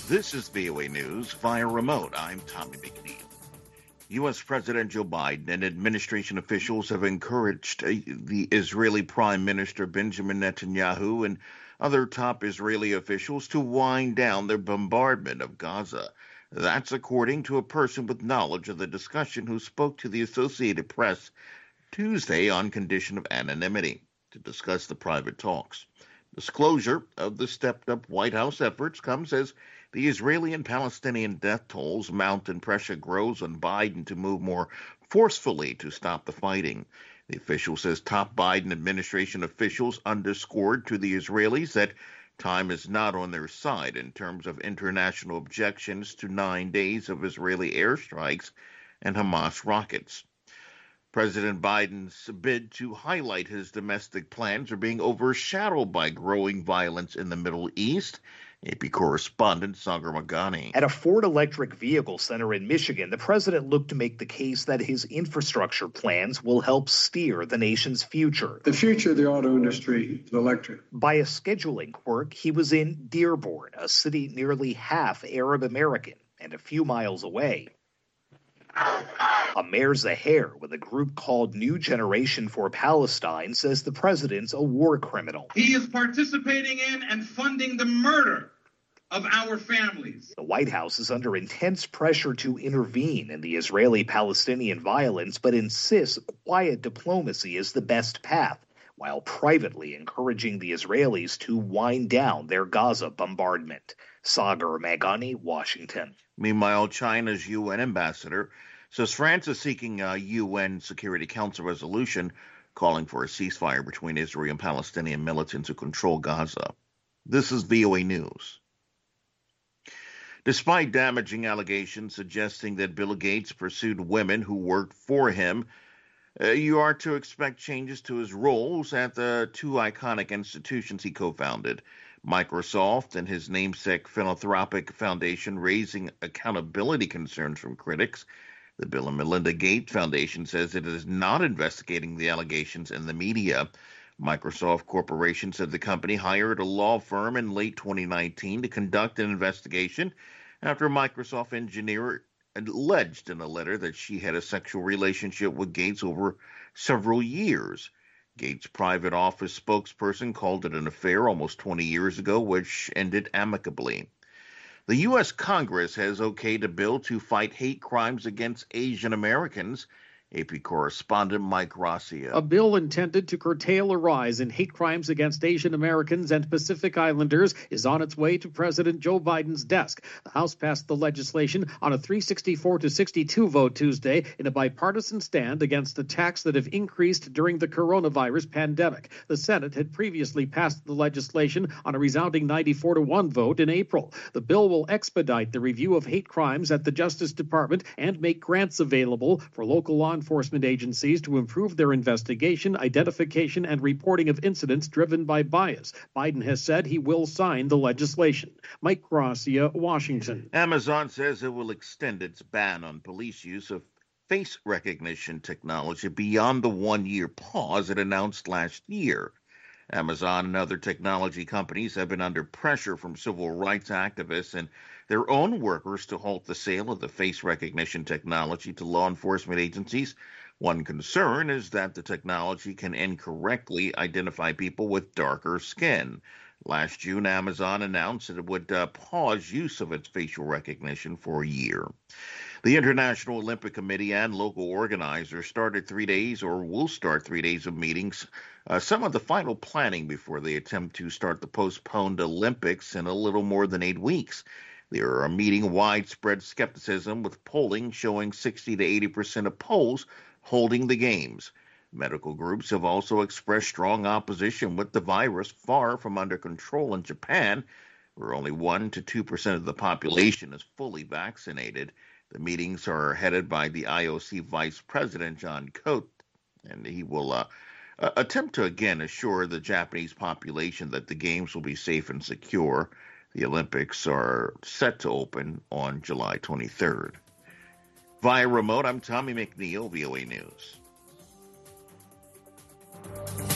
This is VOA News via remote. I'm Tommy McNeil. U.S. President Joe Biden and administration officials have encouraged the Israeli Prime Minister Benjamin Netanyahu and other top Israeli officials to wind down their bombardment of Gaza. That's according to a person with knowledge of the discussion who spoke to the Associated Press Tuesday on condition of anonymity to discuss the private talks. Disclosure of the stepped-up White House efforts comes as the Israeli and Palestinian death tolls mount and pressure grows on Biden to move more forcefully to stop the fighting. The official says top Biden administration officials underscored to the Israelis that time is not on their side in terms of international objections to 9 days of Israeli airstrikes and Hamas rockets. President Biden's bid to highlight his domestic plans are being overshadowed by growing violence in the Middle East. AP correspondent Sagar Magani. At a Ford Electric Vehicle Center in Michigan, the president looked to make the case that his infrastructure plans will help steer the nation's future. The future of the auto industry is electric. By a scheduling quirk, he was in Dearborn, a city nearly half Arab American and a few miles away. Amer Zaher, with a group called New Generation for Palestine, says the president's a war criminal. He is participating in and funding the murder of our families. The White House is under intense pressure to intervene in the Israeli-Palestinian violence, but insists quiet diplomacy is the best path, while privately encouraging the Israelis to wind down their Gaza bombardment. Sagar Magani, Washington. Meanwhile, China's UN ambassador says France is seeking a UN Security Council resolution calling for a ceasefire between Israel and Palestinian militants who control Gaza. This is VOA News. Despite damaging allegations suggesting that Bill Gates pursued women who worked for him, you are to expect changes to his roles at the two iconic institutions he co-founded, Microsoft and his namesake philanthropic foundation, raising accountability concerns from critics. The Bill and Melinda Gates Foundation says it is not investigating the allegations in the media. Microsoft Corporation said the company hired a law firm in late 2019 to conduct an investigation after a Microsoft engineer alleged in a letter that she had a sexual relationship with Gates over several years. Gates' private office spokesperson called it an affair almost 20 years ago, which ended amicably. The U.S. Congress has okayed a bill to fight hate crimes against Asian Americans. AP correspondent Mike Gracia. A bill intended to curtail a rise in hate crimes against Asian Americans and Pacific Islanders is on its way to President Joe Biden's desk. The House passed the legislation on a 364-62 vote Tuesday in a bipartisan stand against attacks that have increased during the coronavirus pandemic. The Senate had previously passed the legislation on a resounding 94-1 vote in April. The bill will expedite the review of hate crimes at the Justice Department and make grants available for local law enforcement agencies to improve their investigation, identification, and reporting of incidents driven by bias. Biden has said he will sign the legislation. Mike Gracia, Washington. Amazon says it will extend its ban on police use of face recognition technology beyond the one-year pause it announced last year. Amazon and other technology companies have been under pressure from civil rights activists and their own workers to halt the sale of the face recognition technology to law enforcement agencies. One concern is that the technology can incorrectly identify people with darker skin. Last June, Amazon announced that it would pause use of its facial recognition for a year. The International Olympic Committee and local organizers started 3 days or will start 3 days of meetings, some of the final planning before they attempt to start the postponed Olympics in a little more than 8 weeks. They are meeting widespread skepticism, with polling showing 60 to 80% of polls holding the games. Medical groups have also expressed strong opposition, with the virus far from under control in Japan, where only 1 to 2% of the population is fully vaccinated. The meetings are headed by the IOC Vice President John Cote, and he will attempt to again assure the Japanese population that the games will be safe and secure. The Olympics are set to open on July 23rd. Via remote, I'm Tommy McNeil, VOA News.